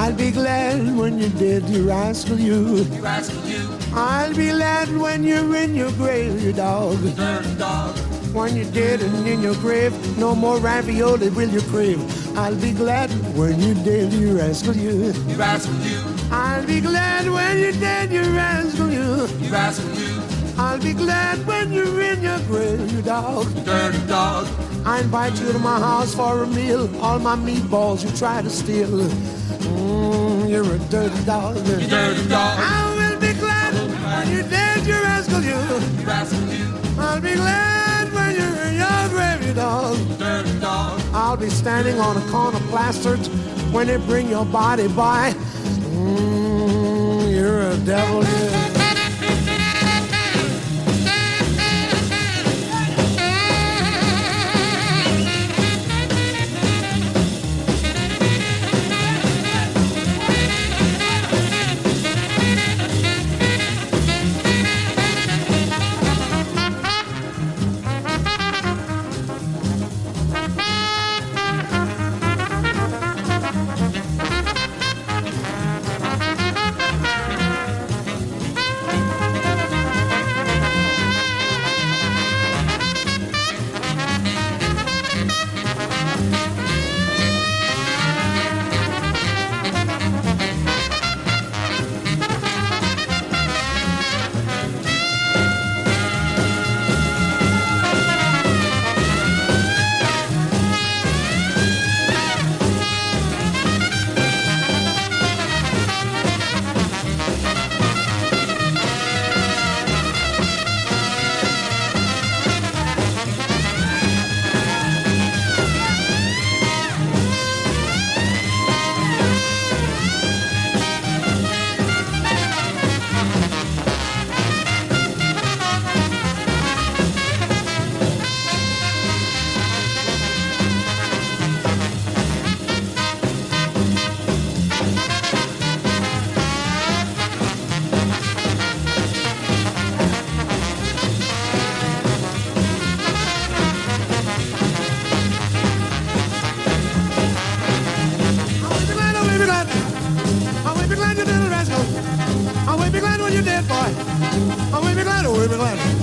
I'll be glad when you're dead, you rascal you. You rascal you. I'll be glad when you're in your grave, you dog. Dirty dog. When you're dead and in your grave, no more ravioli will you crave. I'll be glad when you're dead, you rascal you. You rascal you. I'll be glad when you're dead, you rascal you. You rascal you. I'll be glad when you're in your grave, you dog. Dirty dog. I invite you to my house for a meal. All my meatballs you try to steal. You're a dirty dog. You dirty dog. I will be glad when you're dead, you rascal you. You rascal you. I'll be glad when you're in your grave, you dog. Dirty dog. I'll be standing on a corner plastered when they bring your body by. You're a devil, yeah. I will be glad when you're dead, boy. I will be glad,